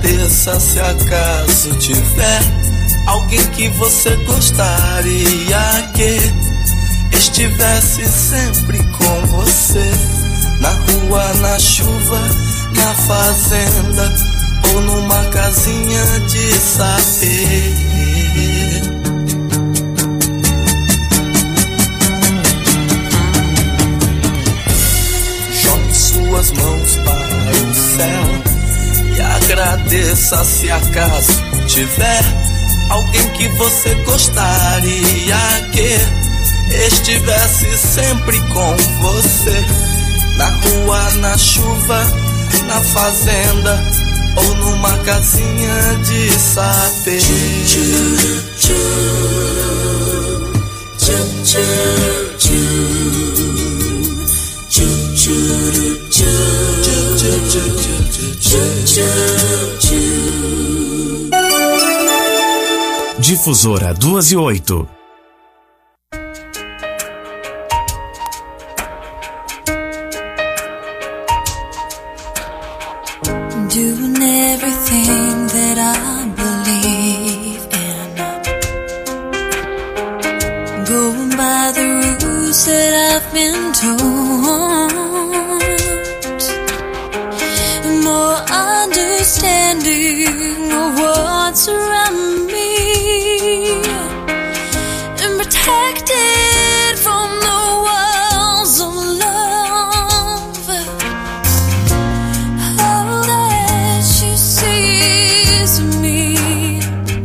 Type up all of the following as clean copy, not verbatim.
agradeça se acaso tiver alguém que você gostaria que estivesse sempre com você, na rua, na chuva, na fazenda ou numa casinha de sapê. Jogue suas mãos para o céu e agradeça se acaso tiver alguém que você gostaria que estivesse sempre com você, na rua, na chuva, na fazenda ou numa casinha de sapê. Difusora 2:08. Doing everything that I believe in, going by the rules that I've been taught, more understanding of what's around me, and protected from the walls of love. All that she sees in me,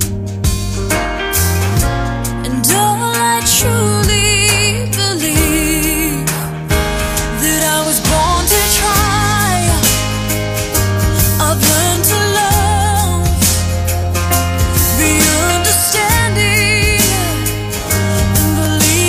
and all I truly believe, that I was born to try. I've learned to love, be understanding, and believe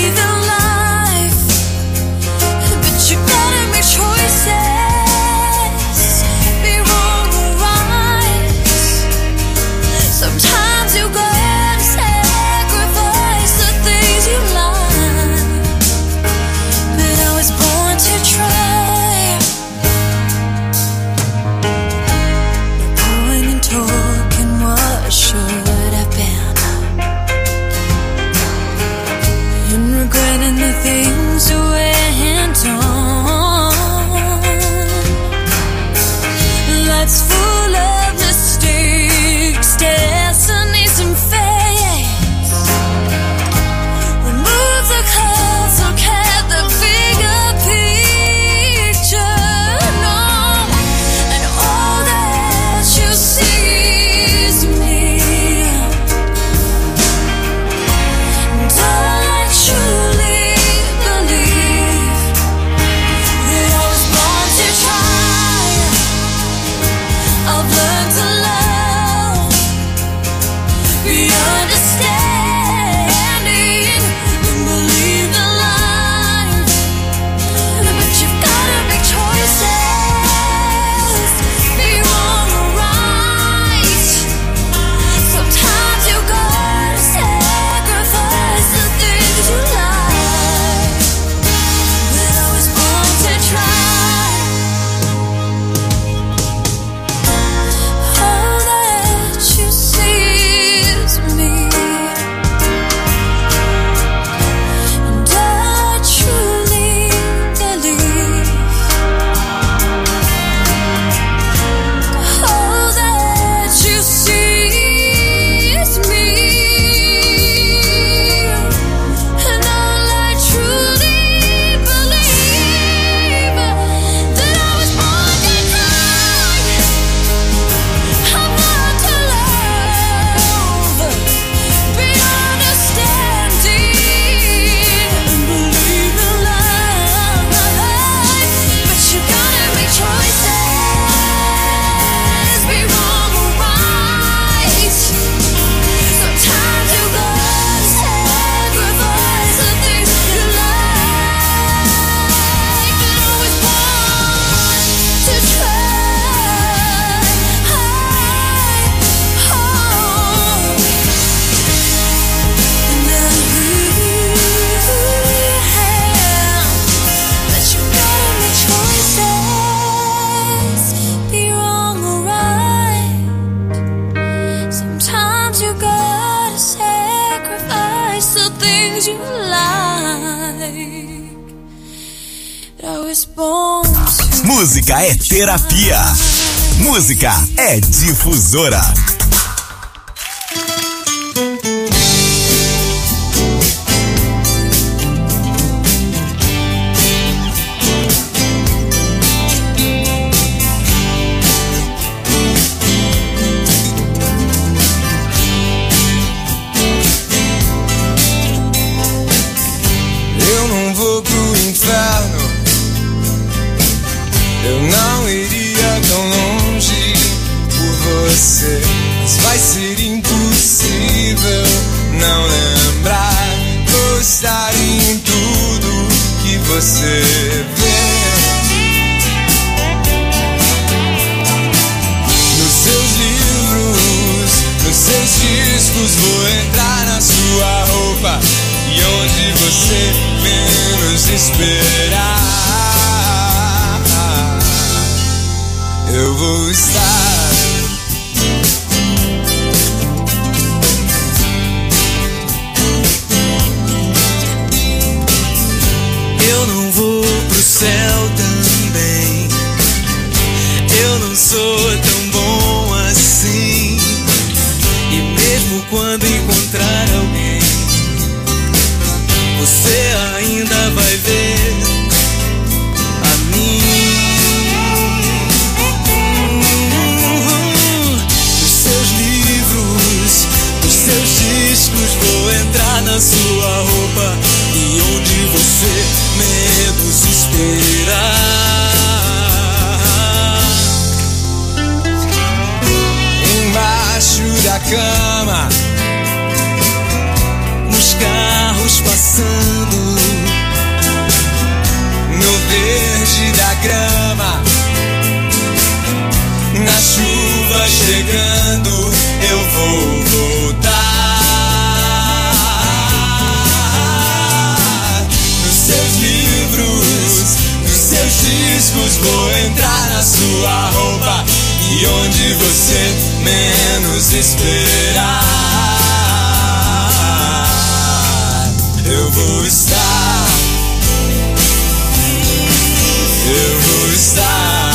things you like. I was born to... Música é terapia. Música é difusora. Eu não vou pro inferno, eu não iria tão longe por você, mas vai ser impossível não lembrar, gostar em tudo que você vê. Nos seus livros, nos seus discos, vou entrar na sua roupa e onde você menos esperar, eu vou estar. Eu não vou pro céu também, eu não sou tão bom assim. E mesmo quando encontrar alguém, você ainda vai ver a mim. Nos seus livros, nos seus discos, vou entrar na sua roupa e onde você menos esperar. Embaixo da cama, Nos carros passando, no verde da grama, na chuva chegando, eu vou voltar. Nos seus livros, nos seus discos, vou entrar na sua roupa e onde você menos esperar, eu vou estar. Eu vou estar.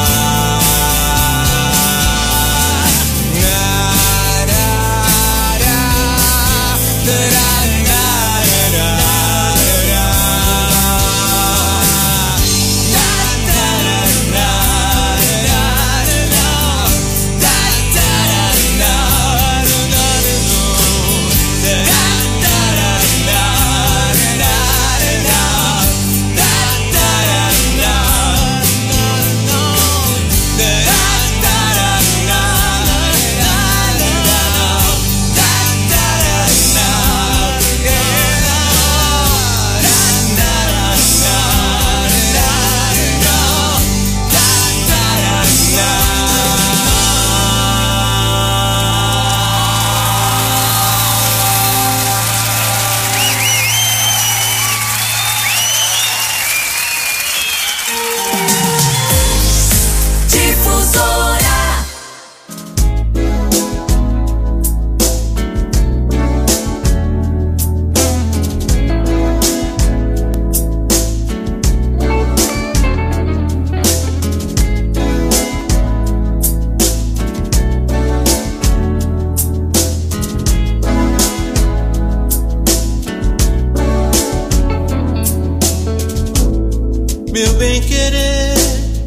Meu bem-querer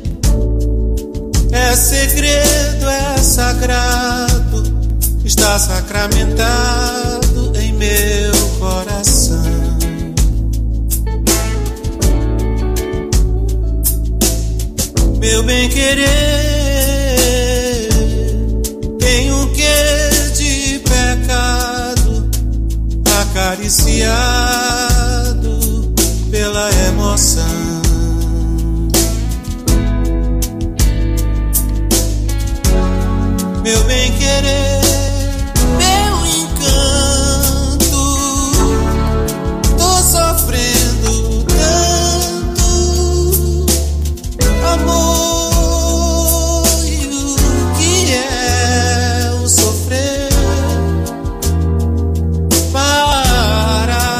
é segredo, é sagrado, está sacramentado em meu coração. Meu bem-querer tem um quê de pecado, acariciado pela emoção. Meu bem-querer, meu encanto, tô sofrendo tanto, amor, e o que é o sofrer? Para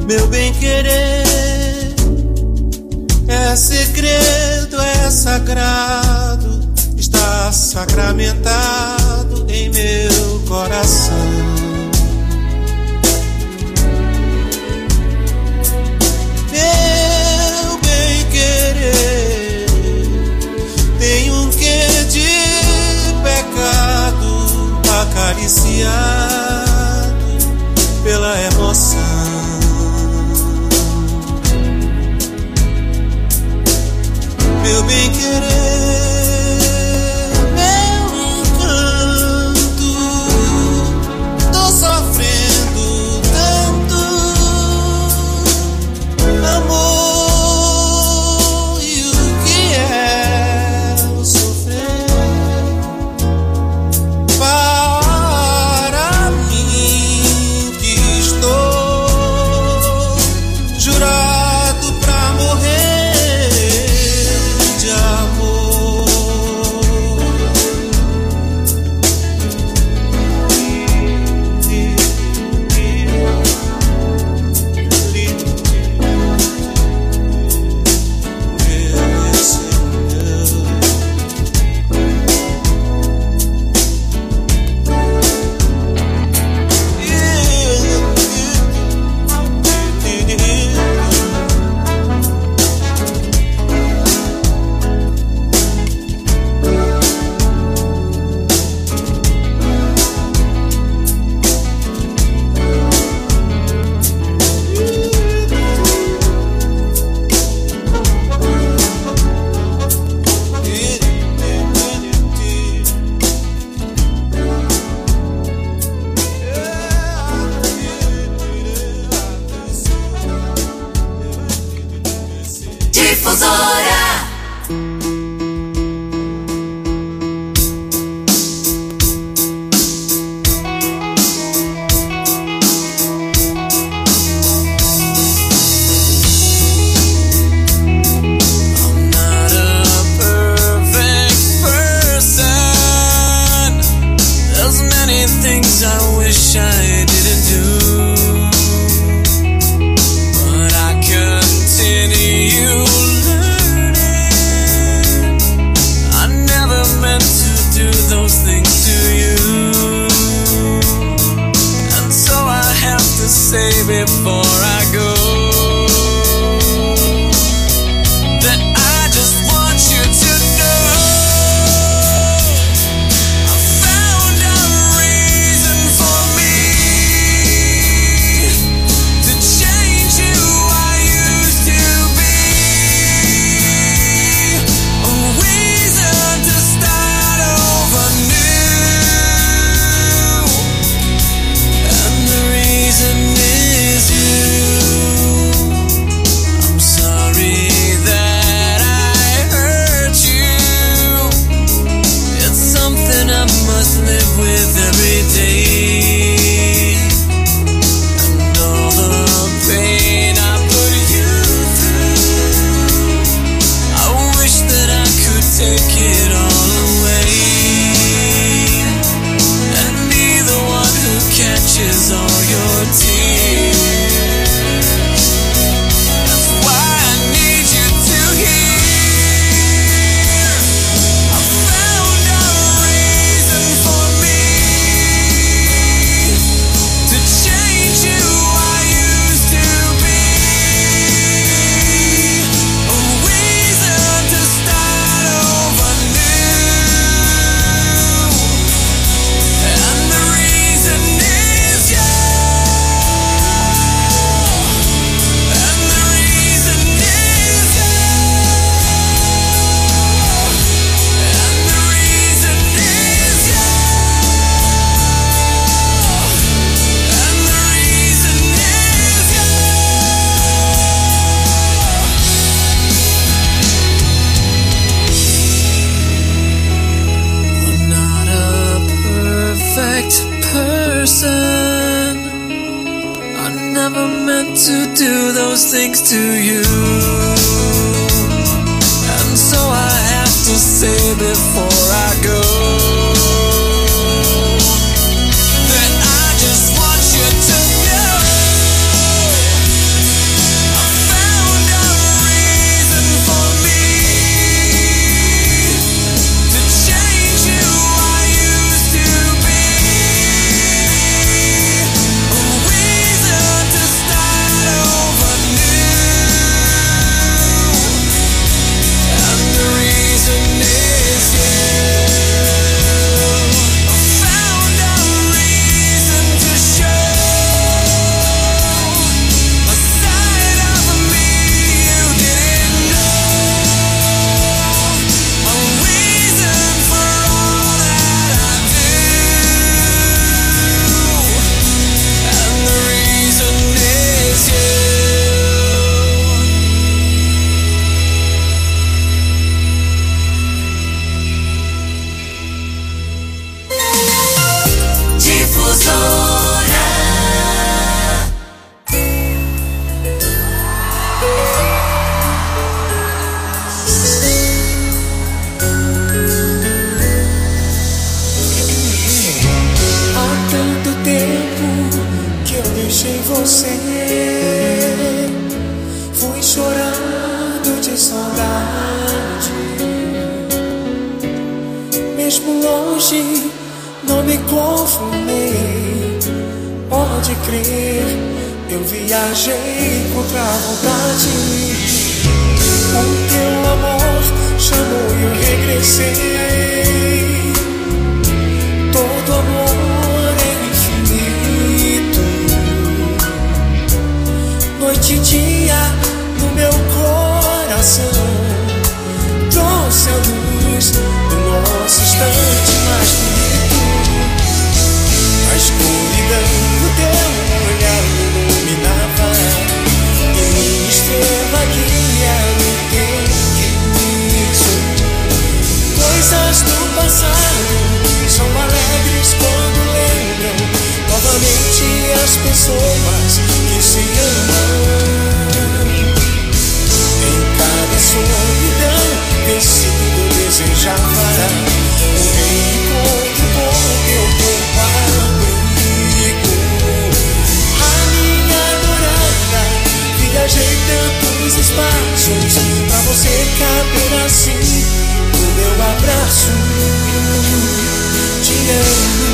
meu bem-querer. É segredo, é sagrado, está sacramentado em meu coração. Meu bem-querer tem um quê de pecado acariciado pela emoção. Meu bem-querer, meu encanto, tô sofrendo tanto amor. E o que é o sofrer para mim que estou jurado pra morrer de amor. To do those things to you, and so I have to say before I go that I just want you to know apaixonei. Pode crer, eu viajei contra a vontade. O teu amor chamou e eu regressei. Todo amor é infinito. Noite e dia no meu coração, trouxe a luz do nosso instante mais bonito. A escuridão do teu olhar me iluminava, e minha estrela guia no tempo. Coisas do passado são alegres quando lembram novamente as pessoas que se amam. Em cada solidão vencido desejava um reencontro com teu corpo abrigo. A minha adorada, viajei tantos espaços pra você caber assim no meu abraço. Te amo.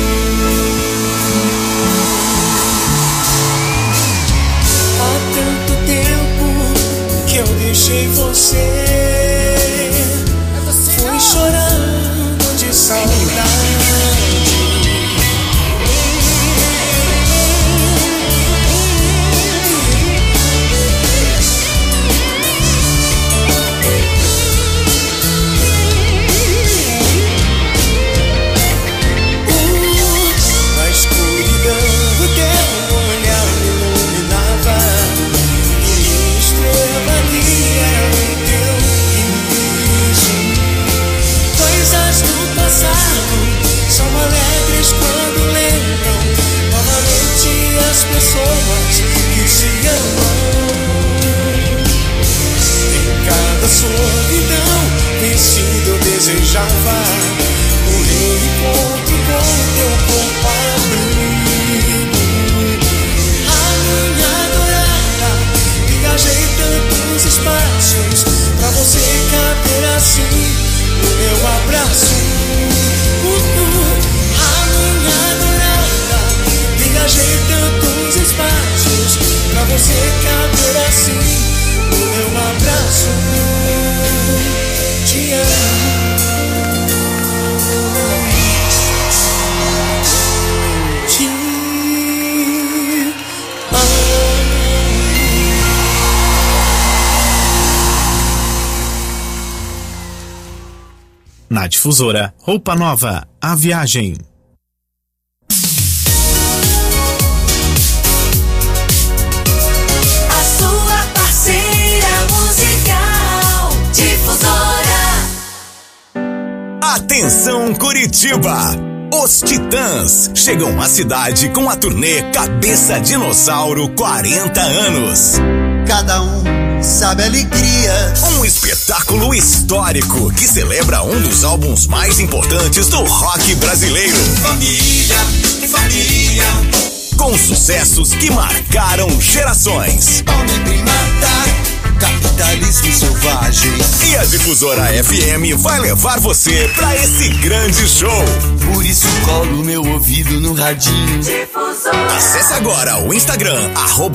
Há tanto tempo que eu deixei você, fui chorando de saudade. Na escuridão do teu olhar me iluminava, e minha estrela guia no teu riso. Coisas do passado são alegres quando lembram novamente as pessoas que se amam. Em cada solidão vencido eu desejava um reencontro com teu corpo abrigo. A minha adorada, viajei tantos espaços pra você caber assim no meu abraço. A minha adorada, viajei tantos espaços pra você caber assim no meu abraço. Te amo. Te Na Difusora, Roupa Nova, A Viagem. A sua parceira musical, Difusora. Atenção Curitiba! Os Titãs chegam à cidade com a turnê Cabeça Dinossauro 40 anos. Cada um sabe a alegria. Um espetáculo histórico que celebra um dos álbuns mais importantes do rock brasileiro. Família, família, Com sucessos que marcaram gerações. Homem primata, capitalismo selvagem. E a Difusora FM vai levar você pra esse grande show. Por isso colo meu ouvido no radinho. Difusora. Acesse agora o Instagram,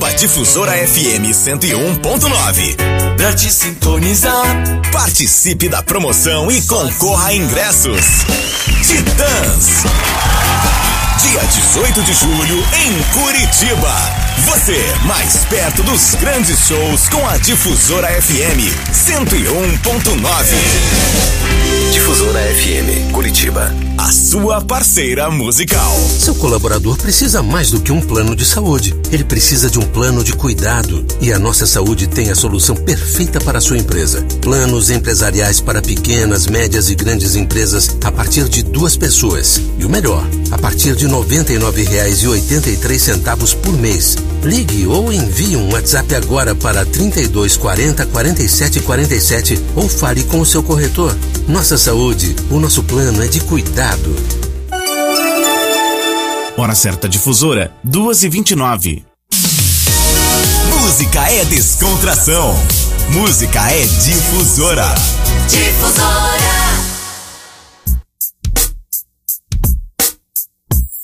@DifusoraFM101.9. Pra te sintonizar. Participe da promoção e concorra a ingressos. Titãs. Dia 18 de julho em Curitiba. Você mais perto dos grandes shows com a Difusora FM 101.9. Difusora FM, Curitiba. A sua parceira musical. Seu colaborador precisa mais do que um plano de saúde. Ele precisa de um plano de cuidado. E a Nossa Saúde tem a solução perfeita para a sua empresa. Planos empresariais para pequenas, médias e grandes empresas a partir de 2 pessoas. E o melhor, a partir de R$ 99,83 por mês. Ligue ou envie um WhatsApp agora para 3240 47 47 ou fale com o seu corretor. Nossa Saúde, o nosso plano é de cuidado. Hora certa Difusora, 2h29. Música é descontração. Música é Difusora. Difusora.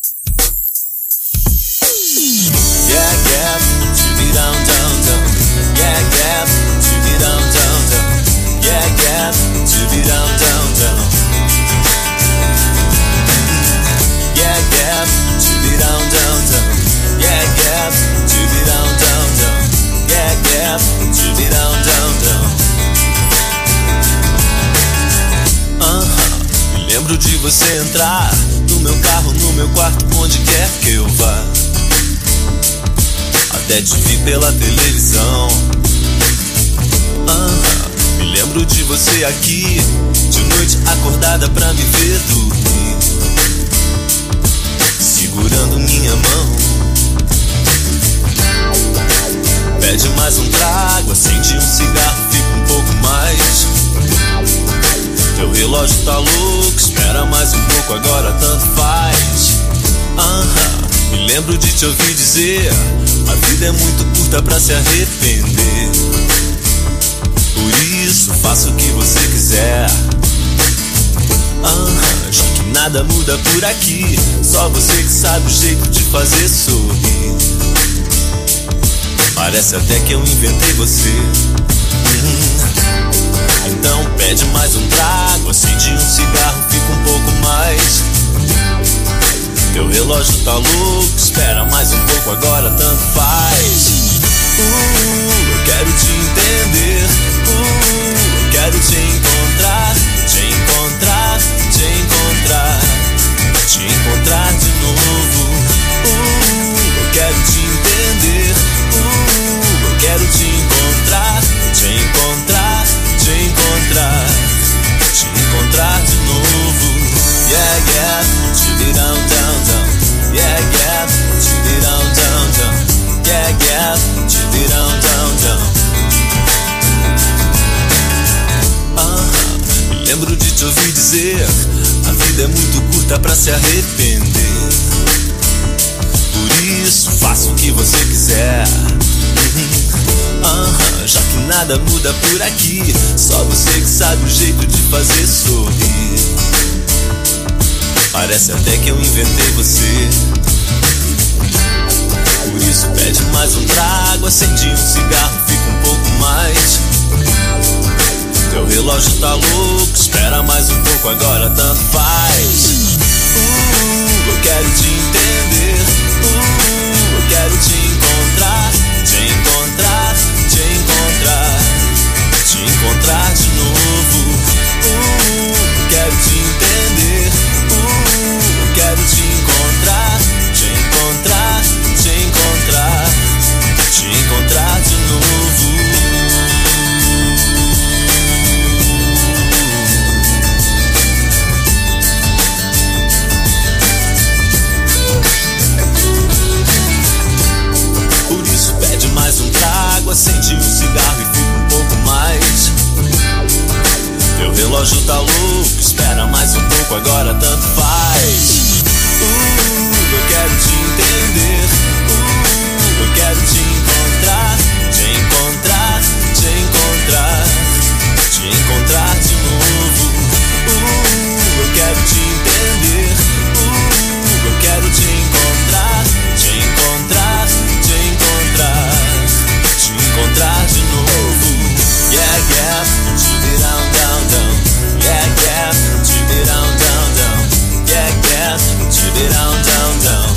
você entrar no meu carro, no meu quarto, onde quer que eu vá. Até te vi pela televisão. Me lembro de você aqui, de noite acordada pra me ver dormir, segurando minha mão. Pede mais um trago, acende um cigarro, fica um pouco mais. Teu relógio tá louco, espera mais um pouco, agora tanto faz. Me lembro de te ouvir dizer: a vida é muito curta pra se arrepender. Por isso faça o que você quiser. Já que nada muda por aqui, só você que sabe o jeito de fazer sorrir. Parece até que eu inventei você. Então pede mais um trago, acende um cigarro, fica um pouco mais. Teu relógio tá louco, espera mais um pouco, agora tanto faz. Eu quero te entender. Eu quero te encontrar, te encontrar, te encontrar, te encontrar de novo. Eu quero te entender. Eu quero te encontrar, te encontrar, te encontrar, te encontrar de novo. Yeah, yeah, chip it down, down, down. Yeah, yeah, chip it down, down, down. Yeah, yeah, chip it down, down, down. Me lembro de te ouvir dizer: a vida é muito curta pra se arrepender. Por isso faça o que você quiser. Já que nada muda por aqui, só você que sabe o jeito de fazer sorrir. Parece até que eu inventei você. Por isso pede mais um trago, acende um cigarro, fica um pouco mais. Teu relógio tá louco, espera mais um pouco, agora tanto faz. Eu quero te entender. Eu quero te encontrar, te encontrar, te encontrar, te encontrar de novo. Eu quero te entender. Eu quero te encontrar, te encontrar, te encontrar, te encontrar de novo. Por isso pede mais um trago, acende um cigarro e fica um pouco mais. Teu relógio tá louco, espera mais um pouco, agora tanto faz. Eu quero te entender. Eu quero te encontrar, te encontrar, te encontrar, te encontrar de novo. Eu quero te entender. Eu quero te encontrar, te encontrar, te encontrar, te encontrar de novo. Yeah, yeah, chip it down, down, down. Yeah, yeah, chip it down, down, down. Yeah, yeah, chip it down, down, down.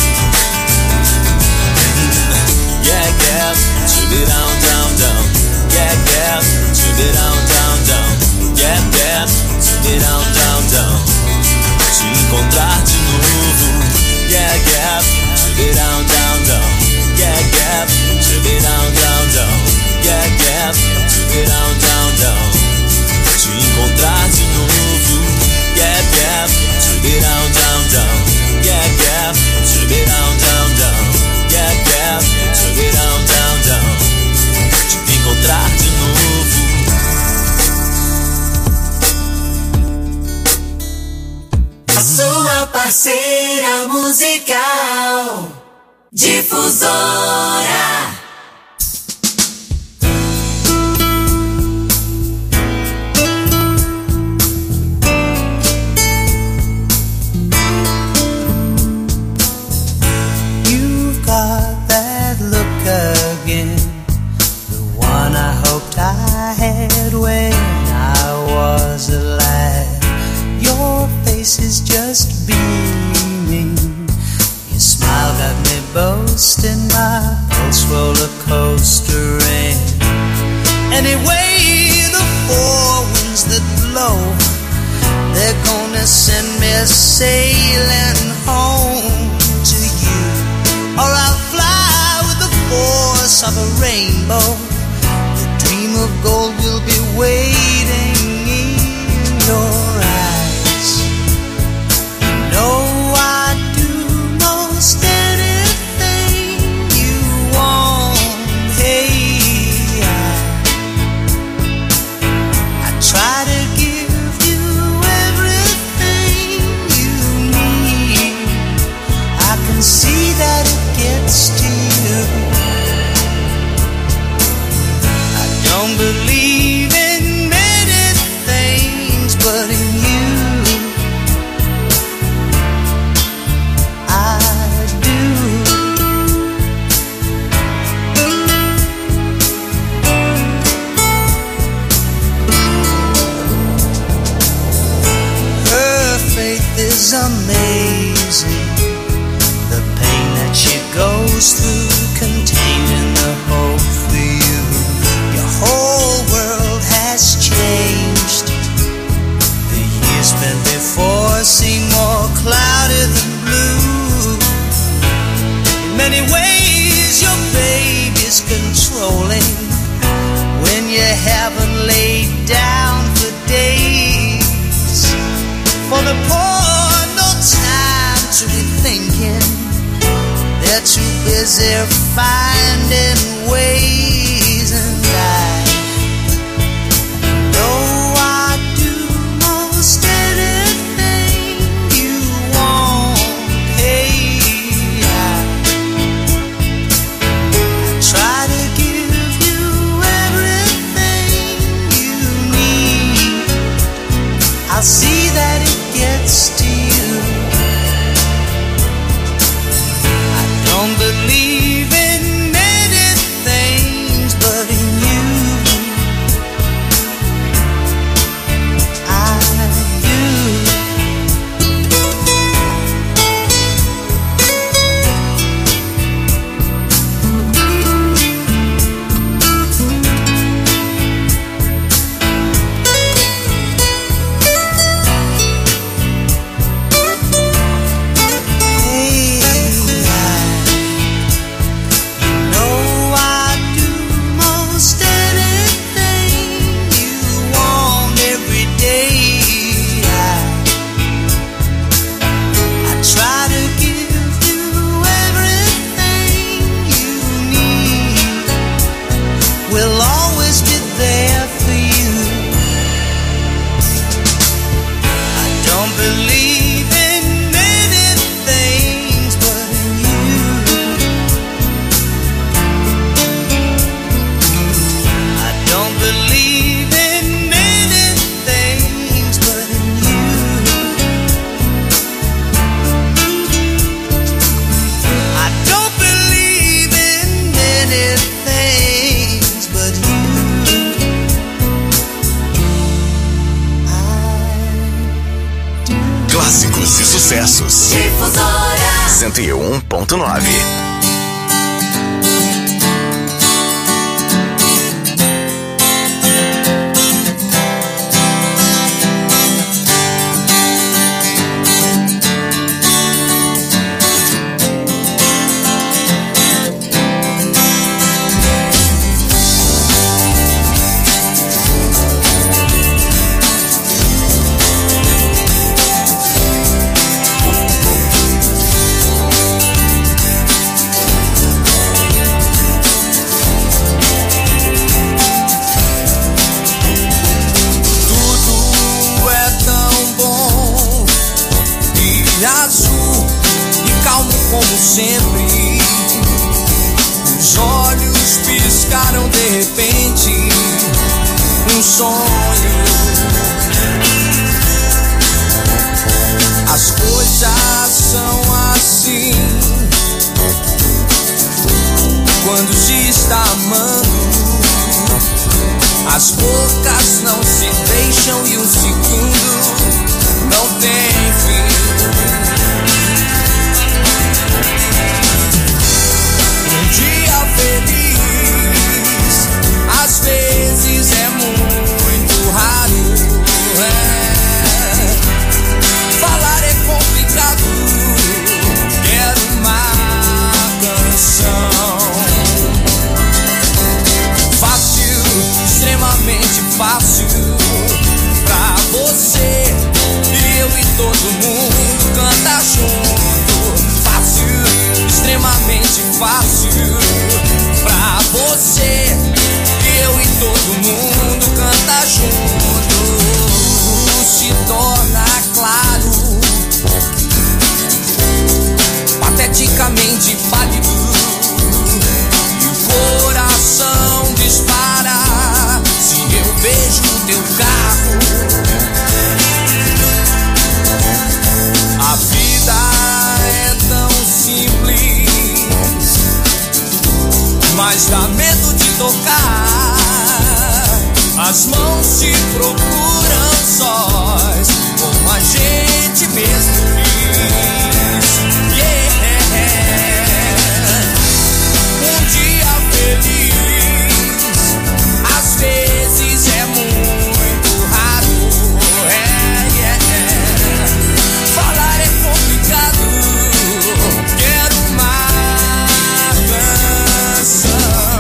Yeah, yeah, chip it down, down, down. Yeah, yeah, chip it down, down, down. Yeah, yeah, chip it down, down, down. Te encontrar de novo. Yeah, yeah, chip it down, down, down. Yeah, yeah, chip it down, down, down. Yeah, yeah, chip it down, down, down. Te encontrar de novo. Yeah, yeah, chip it down, down, down. Yeah, yeah, chip it down, down, down. Yeah, yeah, chip it down, down, down. Te encontrar de novo. A sua parceira musical Difusora. You've got that look again, the one I hoped I had when I was alive. Your face is just beaming. Your smile got me boasting, my pulse roller coastering. Anyway, the four winds that blow, they're gonna send me sailing home to you, or I'll fly with the force of a rainbow. The dream of gold will be waiting in your eyes. You know I'd do most anything you want. Hey, I try to give you everything you need. I can see that it gets to you. I don't believe in many things, but in you I do. Her faith is amazing. The pain that she goes through, contained in the hope for you. Your whole world has changed. The years spent before seem more cloudy than blue. In many ways your baby's controlling when you haven't laid down for days. For the poor, no time to be thinking. They're too busy finding ways, and I know I'd do most anything you want. Hey, I try to give you everything you need. I'll see that it gets to you. I don't believe in many things, but in you I do. Hey, you know I'd do most anything you want every day. I try to give you everything you need. We'll always be there for you. I don't believe in many things, but in you I don't believe in many things, but in you I don't believe in many things, but you Clássicos e sucessos. Difusora 101.9. Tudo é tão bom e azul e calmo como sempre. Os olhos piscaram de repente, um sonho. As coisas são assim quando se está amando. As bocas não se deixam e um segundo não tem fim. Um dia feliz, às vezes é muito raro. fácil pra você. Eu e todo mundo canta junto. Se torna claro, pateticamente válido. E o coração dispara se eu vejo teu carro. A vida é tão simples, mas dá medo de tocar. As mãos te procuram sós, como a gente mesmo diz. Um dia feliz, às vezes é muito raro. Falar é complicado, quero uma canção.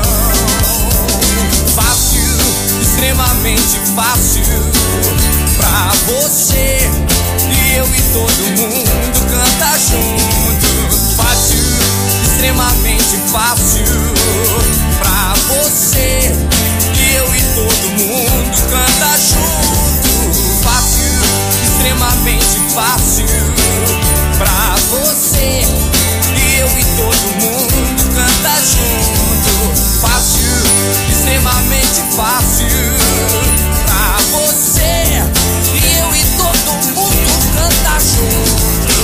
Fácil, extremamente fácil pra você. E eu e todo mundo canta junto. Fácil, extremamente fácil pra você. E eu e todo mundo canta junto. Fácil, extremamente fácil pra você. E eu e todo mundo canta junto. Fácil, extremamente fácil pra você. E eu e todo mundo canta junto.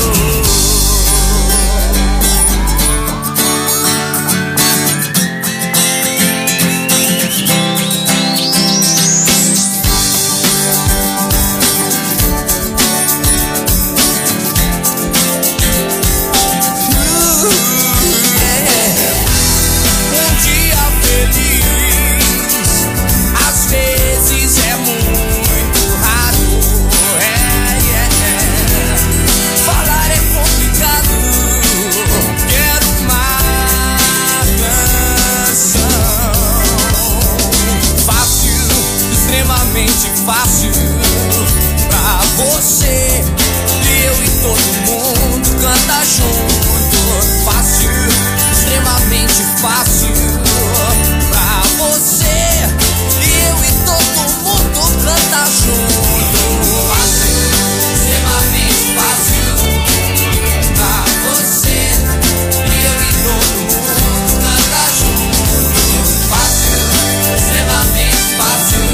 Fácil pra você. E eu e todo mundo canta junto. Fácil, extremamente fácil pra você. E eu e todo mundo canta junto. Fácil, extremamente fácil pra você. E eu e todo mundo canta junto. Fácil, extremamente fácil.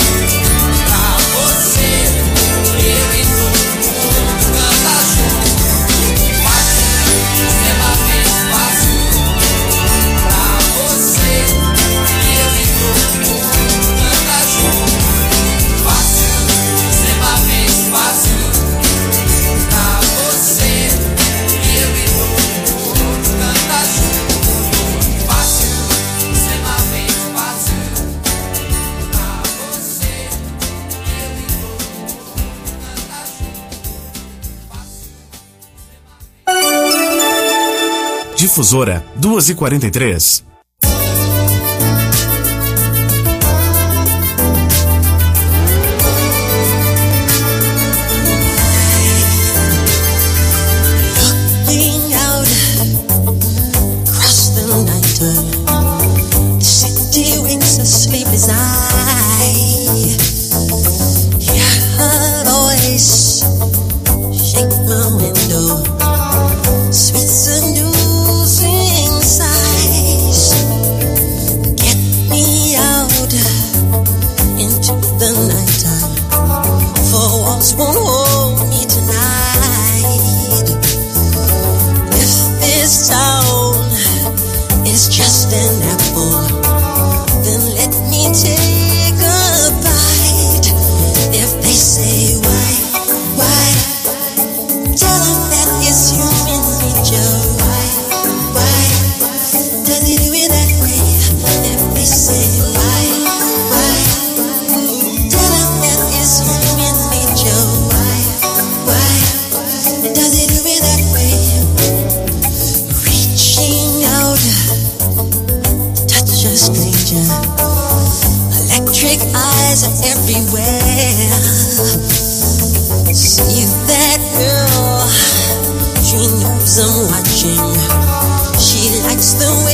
Difusora 2h43. I'm watching. She likes the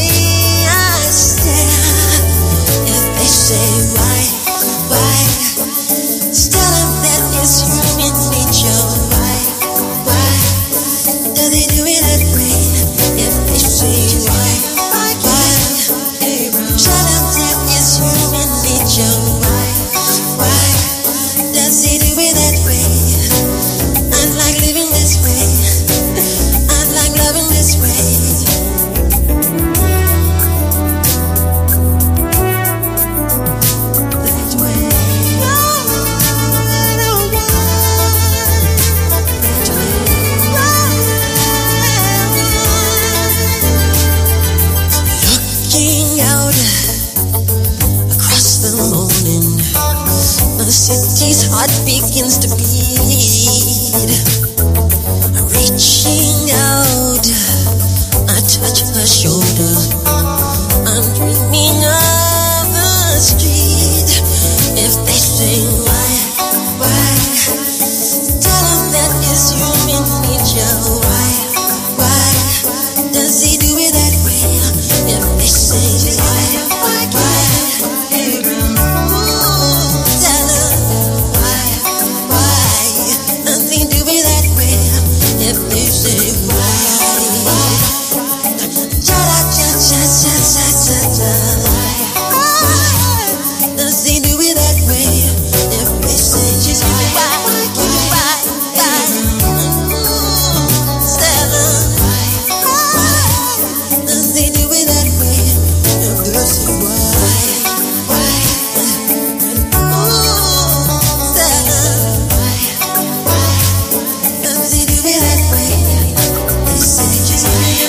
reaching out across the morning. The city's heart begins to beat. Reaching out, I touch her shoulder. I'm dreaming of a street. If they say why, tell them that it's human nature. Why does he do it that way? If they say why, tell them why does he do it that way? If they say why, does he do it that way? If they say why, does he do it that way? If they say does he do it that way? They say just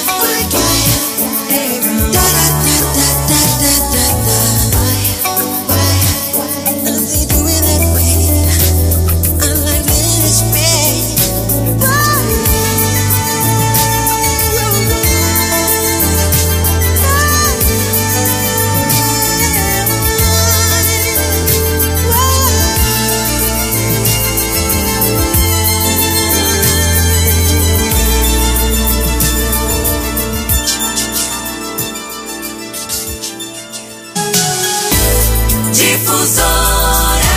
does he do it that way? I'm like this pain. Difusora.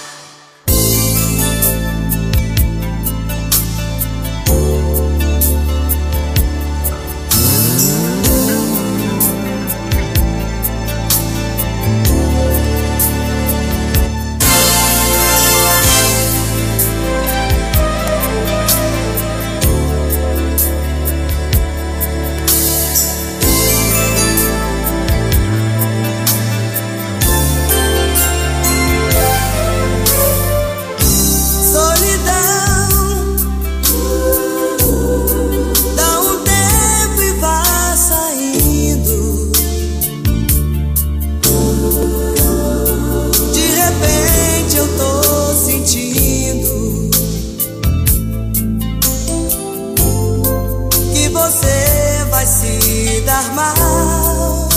Você vai se dar mal.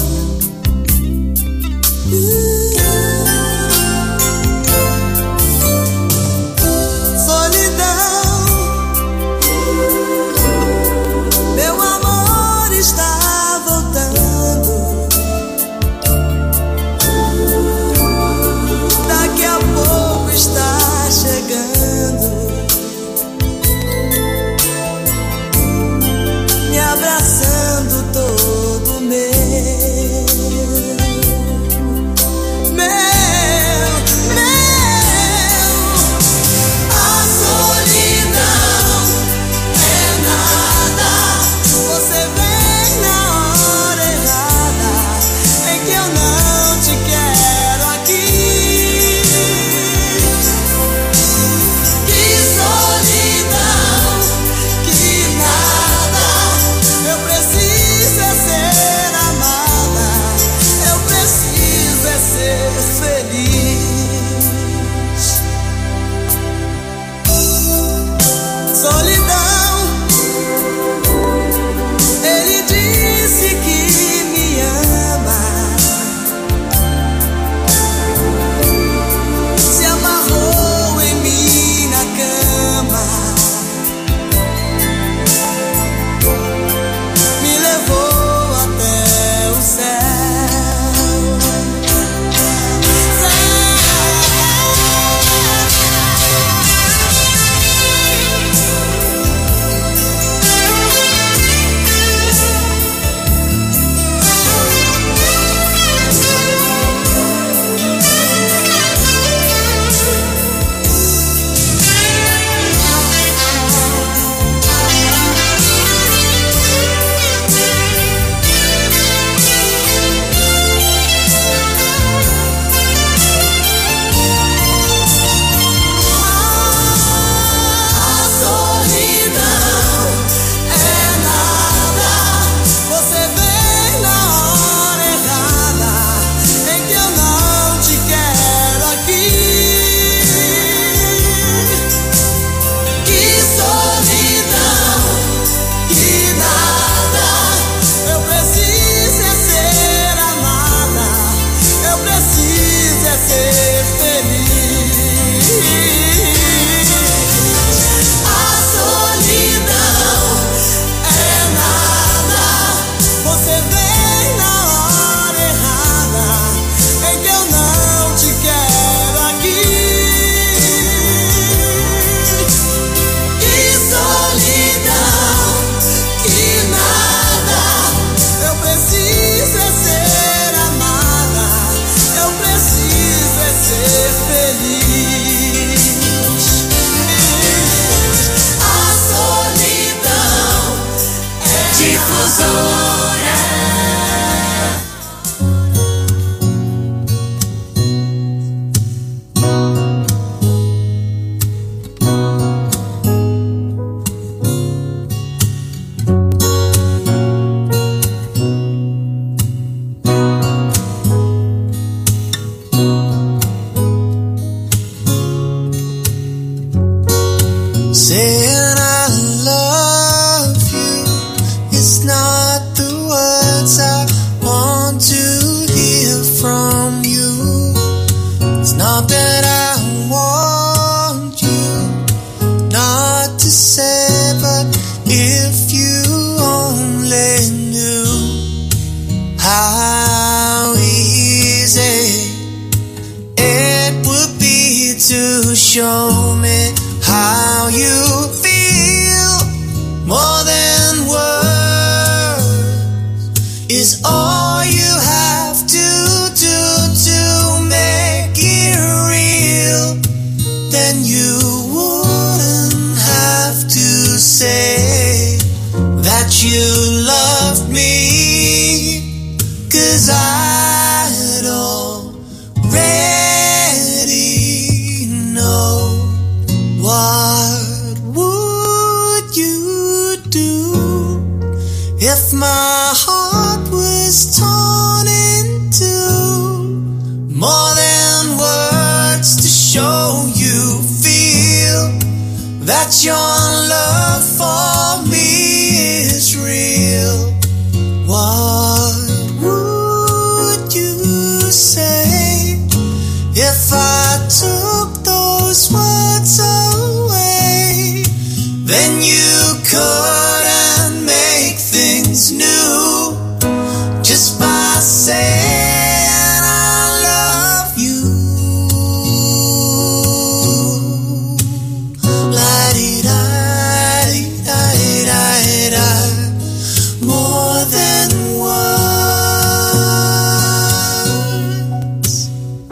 Solidão, meu amor está voltando. Daqui a pouco está chegando. Me abraçando todo to show me how you feel. More than words is all you have to do to make it real. Then you wouldn't have to say that you love me, 'cause I'd already know. What would you do if my heart was torn in two? More than words to show you feel that your love for me is real. What would you say if I took those words away? Then you couldn't make things new just by saying I love you. La-di-da-di-da-di-da-di-da. More than words.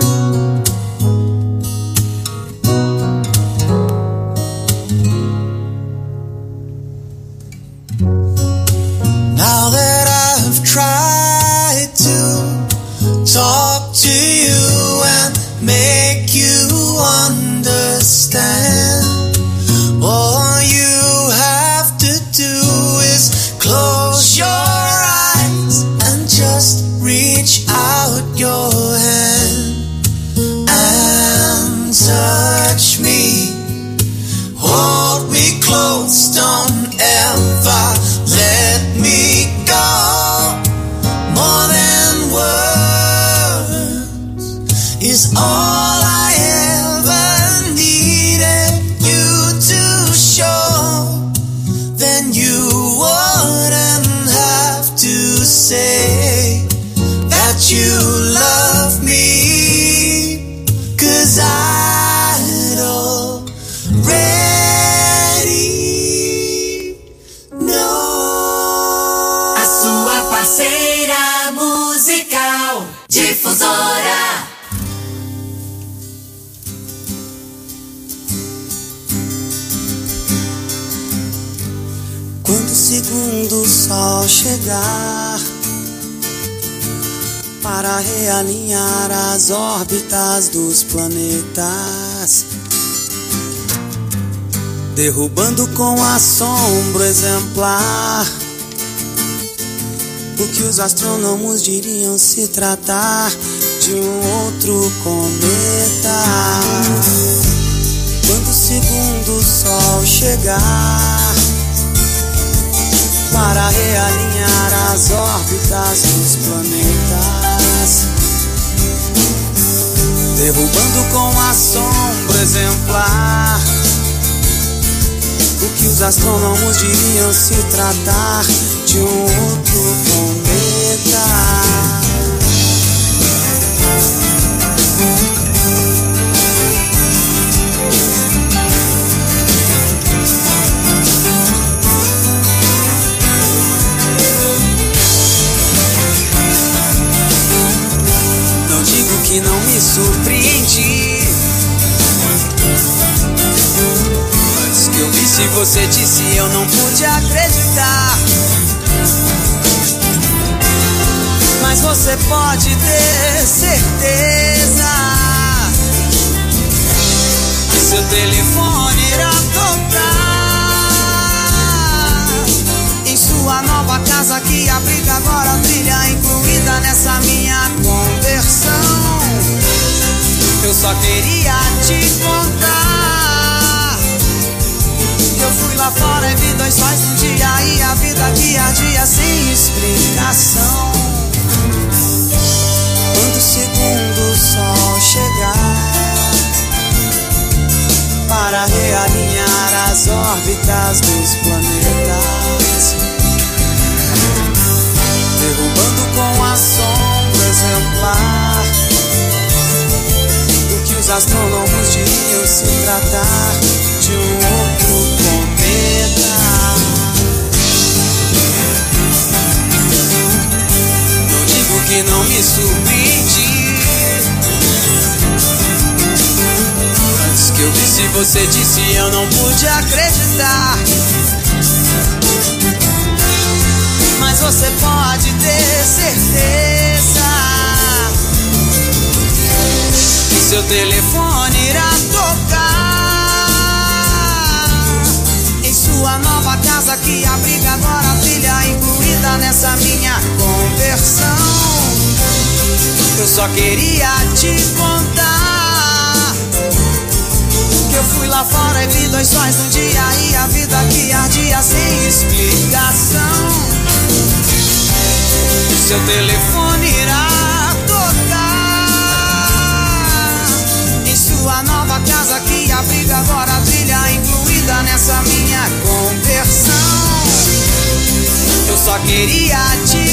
Now that I've tried to talk to you and make you understand, all you have to do is close your eyes and just reach out your hand and touch me. Hold me close, don't ever let me go. More than words is all I ever needed you to show. Then you wouldn't have to say that you love me, 'cause I'd already know. A sua parceira musical, Difusora. Quando o segundo sol chegar para realinhar as órbitas dos planetas, derrubando com assombro exemplar o que os astrônomos diriam se tratar de um outro cometa. Quando o segundo sol chegar para realinhar as órbitas dos planetas, derrubando com assombro exemplar o que os astrônomos diriam se tratar de um outro cometa. Não digo que não me surpreendi, antes que eu visse você disse eu não pude acreditar. Mas você pode ter certeza que seu telefone irá tocar em sua nova casa que abriga agora a trilha incluída nessa minha conversão. Eu só queria te contar que eu fui lá fora e vi 2 sóis num dia e a vida que ardia sem explicação. Quando o segundo sol chegar para realinhar as órbitas dos planetas, derrubando com assombro exemplar o que os astrônomos diriam se que não me surpreendi. Antes que eu visse você disse eu não pude acreditar. Mas você pode ter certeza que seu telefone irá tocar em sua nova casa que abriga agora a filha incluída nessa minha conversão. Eu só queria te contar que eu fui lá fora e vi 2 sóis no dia e a vida que ardia sem explicação. Seu telefone irá tocar em sua nova casa que abriga agora a trilha incluída nessa minha conversão. Eu só queria te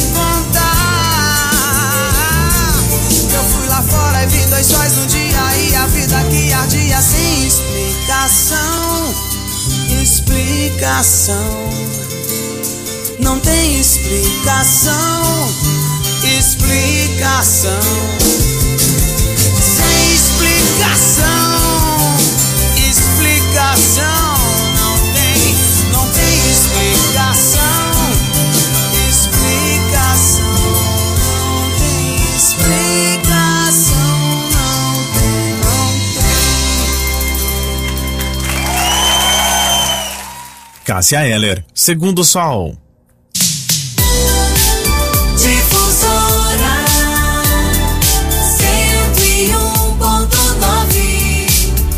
contar que eu fui lá fora e vi 2 sóis no dia e a vida que ardia sem explicação. Explicação. Não tem explicação, explicação. Sem explicação, explicação. Não tem explicação, explicação. Não tem explicação, não tem. Cássia Eller, Segundo Sol. Difusora 101.9.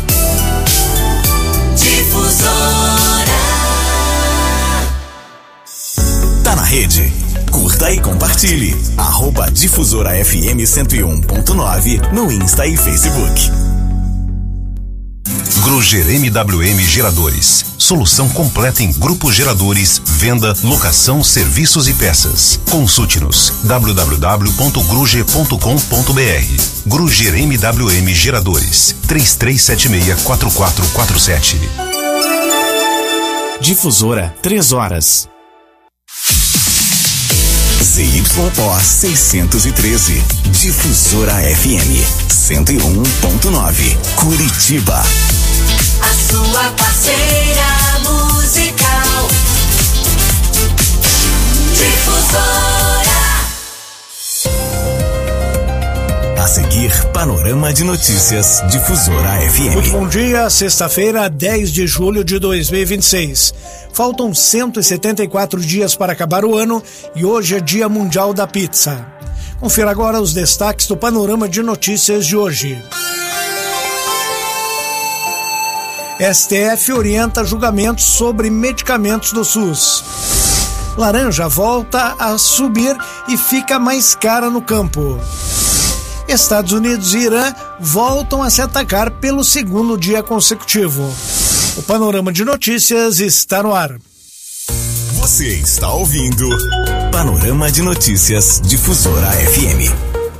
Difusora. Tá na rede? Curta e compartilhe. @Difusora FM 101.9 no Insta e Facebook. Gruger MWM Geradores. Solução completa em grupos geradores, venda, locação, serviços e peças. Consulte-nos www.gruger.com.br. Gruger MWM Geradores 3376-4447. Difusora, 3 horas. ZYO 613. Difusora FM 101.9. Curitiba. A sua parceira musical. Difusora. A seguir, Panorama de Notícias, Difusora FM. Muito bom dia, sexta-feira, 10 de julho de 2026. Faltam 174 dias para acabar o ano e hoje é Dia Mundial da Pizza. Confira agora os destaques do Panorama de Notícias de hoje. STF orienta julgamentos sobre medicamentos do SUS. Laranja volta a subir e fica mais cara no campo. Estados Unidos e Irã voltam a se atacar pelo segundo dia consecutivo. O Panorama de Notícias está no ar. Você está ouvindo Panorama de Notícias, Difusora FM.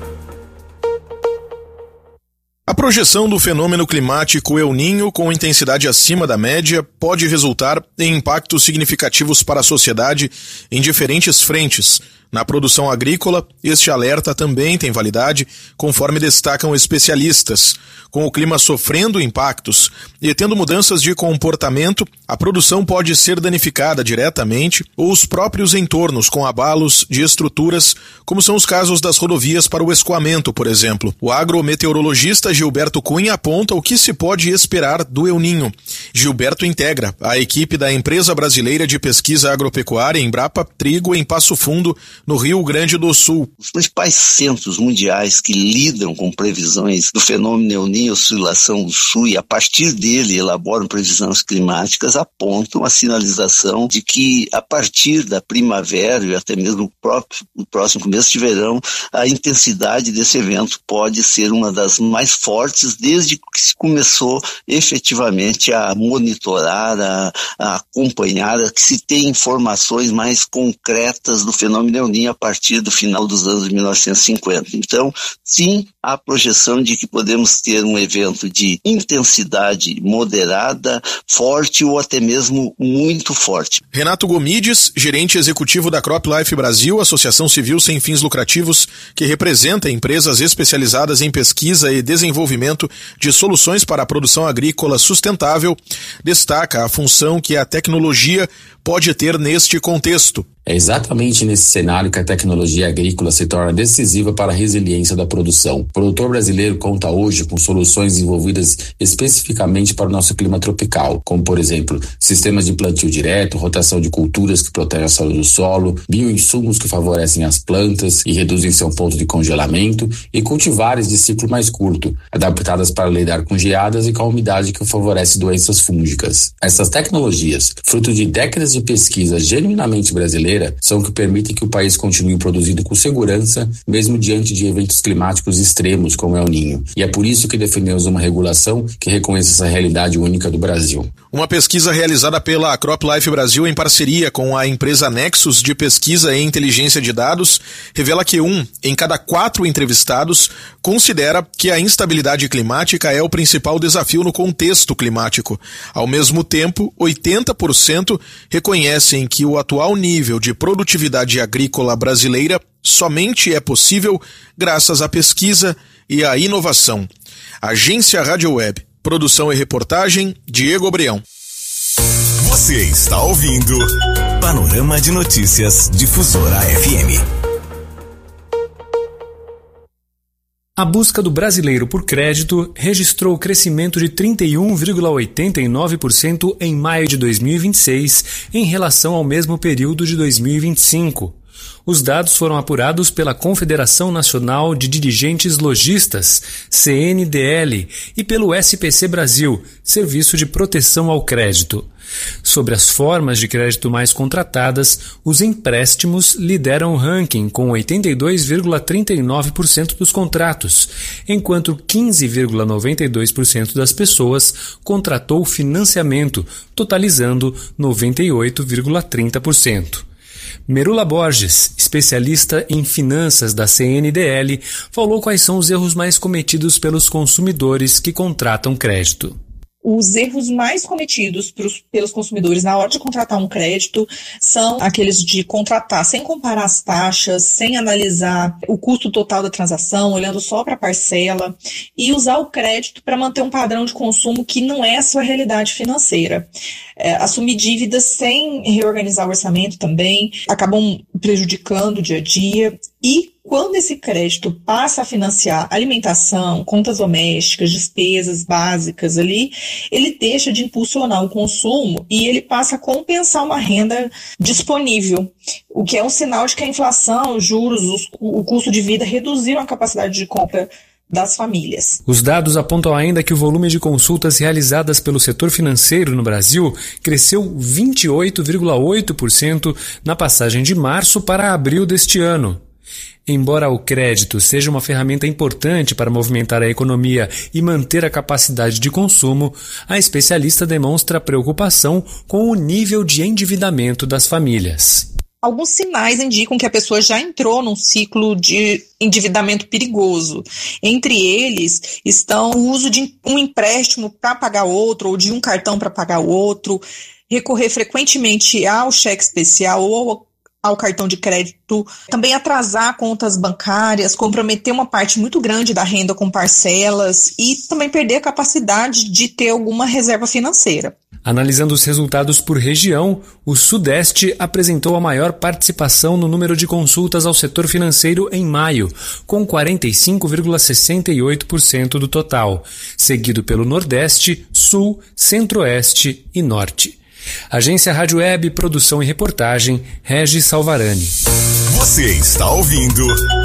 A projeção do fenômeno climático El Niño com intensidade acima da média pode resultar em impactos significativos para a sociedade em diferentes frentes. Na produção agrícola, este alerta também tem validade, conforme destacam especialistas. Com o clima sofrendo impactos e tendo mudanças de comportamento, a produção pode ser danificada diretamente ou os próprios entornos com abalos de estruturas, como são os casos das rodovias para o escoamento, por exemplo. O agrometeorologista Gilberto Cunha aponta o que se pode esperar do El Niño. Gilberto integra a equipe da Empresa Brasileira de Pesquisa Agropecuária, Embrapa Trigo, em Passo Fundo, no Rio Grande do Sul. Os principais centros mundiais que lidam com previsões do fenômeno El Niño, oscilação do sul, e a partir dele elaboram previsões climáticas, apontam a sinalização de que a partir da primavera e até mesmo o próximo começo de verão, a intensidade desse evento pode ser uma das mais fortes desde que se começou efetivamente a monitorar, a acompanhar, a que se tem informações mais concretas do fenômeno El Niño. Ninho a partir do final dos anos de 1950. Então, sim, há projeção de que podemos ter um evento de intensidade moderada, forte ou até mesmo muito forte. Renato Gomides, gerente executivo da CropLife Brasil, associação civil sem fins lucrativos que representa empresas especializadas em pesquisa e desenvolvimento de soluções para a produção agrícola sustentável, destaca a função que a tecnologia pode ter neste contexto. É exatamente nesse cenário que a tecnologia agrícola se torna decisiva para a resiliência da produção. O produtor brasileiro conta hoje com soluções desenvolvidas especificamente para o nosso clima tropical, como, por exemplo, sistemas de plantio direto, rotação de culturas que protegem a saúde do solo, bioinsumos que favorecem as plantas e reduzem seu ponto de congelamento, e cultivares de ciclo mais curto, adaptadas para lidar com geadas e com a umidade que favorece doenças fúngicas. Essas tecnologias, fruto de décadas de pesquisa genuinamente brasileira, são que permitem que o país continue produzindo com segurança, mesmo diante de eventos climáticos extremos como El Ninho. E é por isso que defendemos uma regulação que reconheça essa realidade única do Brasil. Uma pesquisa realizada pela CropLife Brasil em parceria com a empresa Nexus de pesquisa e inteligência de dados revela que 1 em cada 4 entrevistados considera que a instabilidade climática é o principal desafio no contexto climático. Ao mesmo tempo, 80% reconhecem que o atual nível de produtividade agrícola brasileira somente é possível graças à pesquisa e à inovação. Agência Rádio Web. Produção e reportagem, Diego Breão. Você está ouvindo Panorama de Notícias Difusora FM. A busca do brasileiro por crédito registrou crescimento de 31,89% em maio de 2026 em relação ao mesmo período de 2025. Os dados foram apurados pela Confederação Nacional de Dirigentes Lojistas, CNDL, e pelo SPC Brasil, Serviço de Proteção ao Crédito. Sobre as formas de crédito mais contratadas, os empréstimos lideram o ranking com 82,39% dos contratos, enquanto 15,92% das pessoas contratou financiamento, totalizando 98,30%. Merula Borges, especialista em finanças da CNDL, falou quais são os erros mais cometidos pelos consumidores que contratam crédito. Os erros mais cometidos pelos consumidores na hora de contratar um crédito são aqueles de contratar sem comparar as taxas, sem analisar o custo total da transação, olhando só para a parcela, e usar o crédito para manter um padrão de consumo que não é a sua realidade financeira. Assumir dívidas sem reorganizar o orçamento também, acabam prejudicando o dia a dia. E quando esse crédito passa a financiar alimentação, contas domésticas, despesas básicas ali, ele deixa de impulsionar o consumo e ele passa a compensar uma renda disponível, o que é um sinal de que a inflação, os juros, o custo de vida reduziram a capacidade de compra das famílias. Os dados apontam ainda que o volume de consultas realizadas pelo setor financeiro no Brasil cresceu 28,8% na passagem de março para abril deste ano. Embora o crédito seja uma ferramenta importante para movimentar a economia e manter a capacidade de consumo, a especialista demonstra preocupação com o nível de endividamento das famílias. Alguns sinais indicam que a pessoa já entrou num ciclo de endividamento perigoso. Entre eles estão o uso de um empréstimo para pagar outro ou de um cartão para pagar outro, recorrer frequentemente ao cheque especial ou ao cartão de crédito, também atrasar contas bancárias, comprometer uma parte muito grande da renda com parcelas e também perder a capacidade de ter alguma reserva financeira. Analisando os resultados por região, o Sudeste apresentou a maior participação no número de consultas ao setor financeiro em maio, com 45,68% do total, seguido pelo Nordeste, Sul, Centro-Oeste e Norte. Agência Rádio Web, produção e reportagem, Regis Salvarani. Você está ouvindo